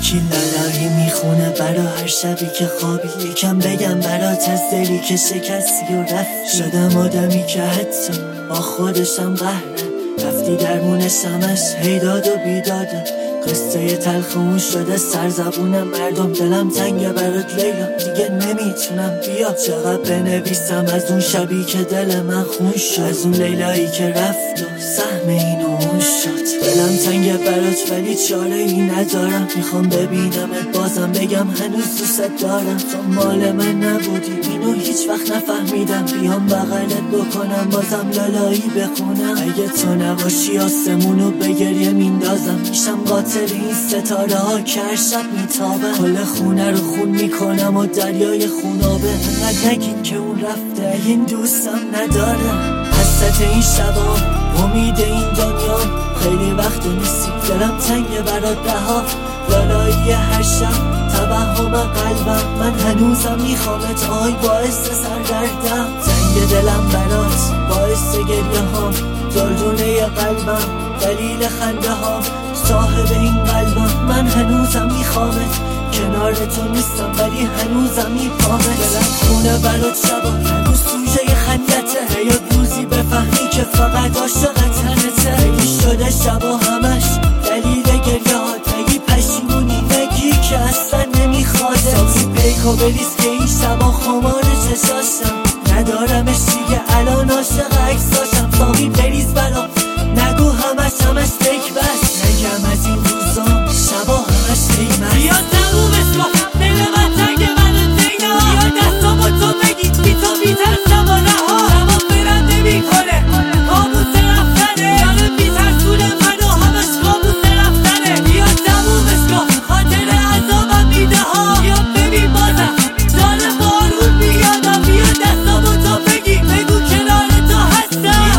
یکی لالایی میخونه برا هر شبی که خوابی، یکم بگم برات از دلی که شکستی و رفتی. شدم آدمی که حتی با خودشم قهره، رفتی درمونش همش هیداد و بیداده. قصه تلخمون شده سرزبونم، مردم دلم تنگه برات لیلا، دیگه نمیتونم. بیا چقدر بنویسم از اون شبی که دل من خون شد، از اون لیلایی که رفت و سهم اینو اون شد. دلم تنگه برات ولی چاره ای ندارم، میخوام ببینمت بازم بگم هنوز دوست دارم. تو مال من نبودی اینو هیچ وقت نفهمیدم، بیام بغلت بکنم بازم لالایی بخونم. اگه تو نباشی آسمونو به گریه میندازم، میشم قاتل این ستاره ها که هر شب میتابه. کل خونه رو خون میکنم و دریای خونابه. انقدر نگین که اون رفته این دوستم نداره. حسرت این شبا امید این دنیا، خیلی وقت نیستی دلم تنگه برات دها. لالایی هر شب توهم قلبم، من هنوزم میخوامت آی باعث سردردم. تنگ دلم برات باعث گریه هام، دردونه قلبم دلیل خنده هام. صاحب این قلبم من هنوزم میخوامت، کنار تو نیستم ولی هنوزم میپامت. دلم خونه برات شبا هنوز سوژه خندته، یا روزی بفهمی که فقط عاشق تنته. خیلی شده شبا همش دلیل گریه ها، نگی پشیمونی نگی که اصلا نمیخواده. ساوی پیکو بریز که این شبا خمار چشاشم، ندارمش دیگه الان عاشق عکساشم. ساوی بریز برام نگو همش فیک بس، نگم از این روزا شبا همش قیمت. بیا تمومش کن دل من تنگ من دینا، بیا دستامو تو بگی بی تو میترسم و رها. شبا برنده میکنه کابوس رفتنه، یاد میترسونه منو همش کابوس رفتنه. بیا تمومش کن خاطر عذابم میده ها، بیا ببین بازم داره بارون میادم. بیا دستامو تو بگی بگو کنار تو هستم.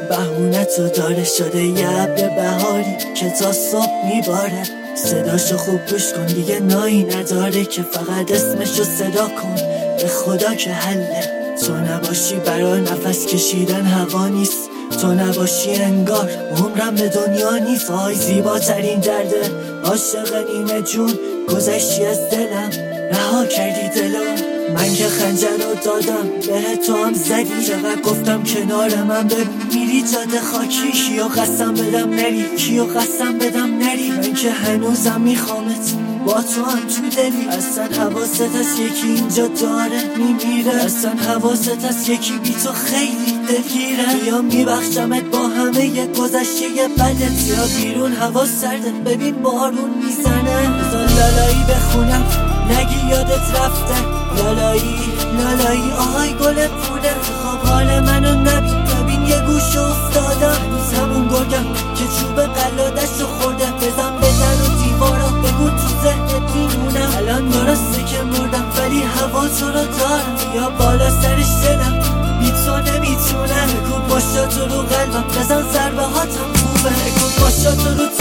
بهونه تو داره، شده یه ابر بهاری که تا صبح میباره. صداشو خوب گوش کن دیگه نایی نداره که فقط اسمشو صدا کن. به خدا که حله. تو نباشی برای نفس کشیدن هوا نیست، تو نباشی انگار عمرم به دنیا نیست. آی زیباترین درده عاشق نیمه جون، گذشتی از دلم رها کردی دلم. من که خنجر رو دادم به تو هم زدی، چقدر گفتم کنار من بمیری جاده خاکی. کیو قسم بدم نری، کیو قسم بدم نری. من که هنوزم میخوامت با تو هم تو دلی. اصلا حواست از یکی اینجا داره میمیره، اصلا حواست از یکی بی تو خیلی دلگیره. بیا میبخشمت با همه ی گذشته بدت، یا بیرون هوا سرده ببین بارون میزنه. بذار لالایی بخونم نگی یادت رفته، لالایی لالایی آهای گل پونه. خواب حال منو نبین یه گوش افتادم. هنوز همون گرگم که چوب قلادش رو خورده. بزن به در و دیوارا بگو تو ذهنت میمونم. الان درسته که مردم ولی هوا تو رو دارم. یا بالا سرش دلم بی تو نمیتونه. بگو باشا تو رو قلبم، بزن ضربه هاتم خوبه. بگو باشا تو رو